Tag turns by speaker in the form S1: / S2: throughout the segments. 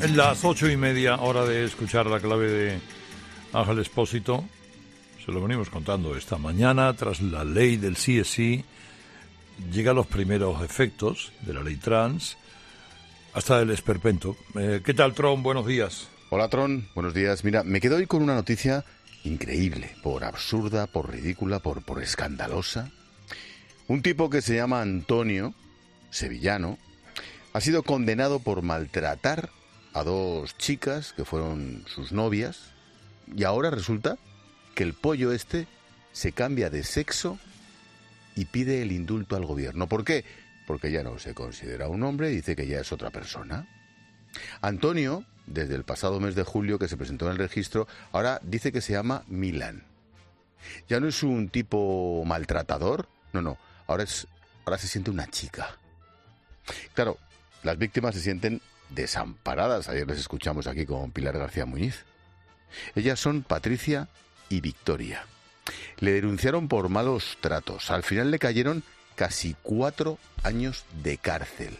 S1: Las 8:30, hora de escuchar la clave de Ángel Expósito. Se lo venimos contando esta mañana. Tras la ley del sí es sí, llegan los primeros efectos de la ley trans, hasta el esperpento. ¿Qué tal, Tron? Buenos días.
S2: Hola, Tron. Buenos días. Mira, me quedo hoy con una noticia increíble, por absurda, por ridícula, por escandalosa. Un tipo que se llama Antonio, sevillano, ha sido condenado por maltratar a dos chicas que fueron sus novias, y ahora resulta que el pollo este se cambia de sexo y pide el indulto al gobierno. ¿Por qué? Porque ya no se considera un hombre, dice que ya es otra persona. Antonio, desde el pasado mes de julio que se presentó en el registro, ahora dice que se llama Milan. Ya no es un tipo maltratador, no, ahora se siente una chica. Claro, las víctimas se sienten desamparadas. Ayer les escuchamos aquí con Pilar García Muñiz. Ellas son Patricia y Victoria. Le denunciaron por malos tratos. Al final le cayeron casi 4 años de cárcel.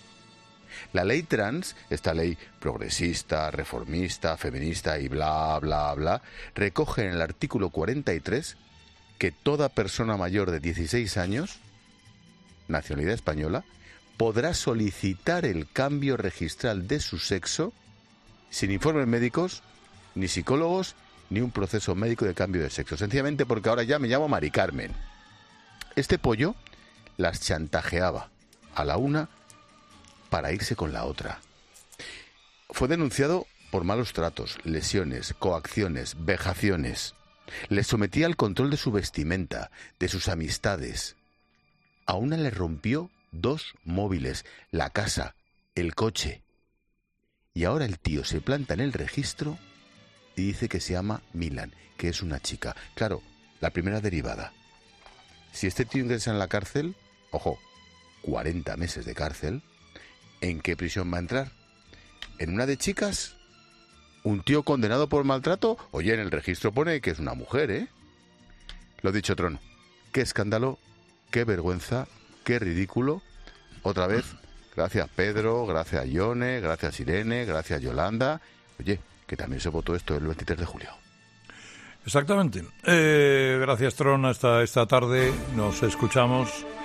S2: La ley trans, esta ley progresista, reformista, feminista y bla, bla, bla, recoge en el artículo 43 que toda persona mayor de 16 años, nacionalidad española, podrá solicitar el cambio registral de su sexo sin informes médicos, ni psicólogos, ni un proceso médico de cambio de sexo. Sencillamente porque ahora ya me llamo Mari Carmen. Este pollo las chantajeaba a la una para irse con la otra. Fue denunciado por malos tratos, lesiones, coacciones, vejaciones. Les sometía al control de su vestimenta, de sus amistades. A una le rompió 2 móviles, la casa, el coche. Y ahora el tío se planta en el registro y dice que se llama Milan, que es una chica. Claro, la primera derivada. Si este tío ingresa en la cárcel, ojo, 40 meses de cárcel, ¿en qué prisión va a entrar? ¿En una de chicas? ¿Un tío condenado por maltrato? Oye, en el registro pone que es una mujer, ¿eh? Lo dicho, Tron. Qué escándalo, qué vergüenza, qué ridículo. Otra vez, gracias Pedro, gracias Ione, gracias Irene, gracias Yolanda. Oye, que también se votó esto el 23 de julio.
S1: Exactamente. Gracias, Tron. Hasta esta tarde. Nos escuchamos.